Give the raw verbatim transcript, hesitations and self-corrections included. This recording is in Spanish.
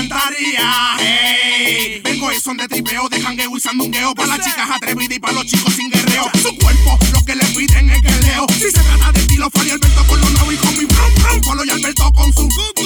encantaría. Hey, vengo de son de tripeo, de jangueo y sandungueo. Pa' las chicas atrevidas y pa' los chicos sin guerreo. Su cuerpo, lo que le piden es que leo. Si se trata de estilo, Fali Alberto con lo nuevo y con mi brum brum. Polo y Alberto con su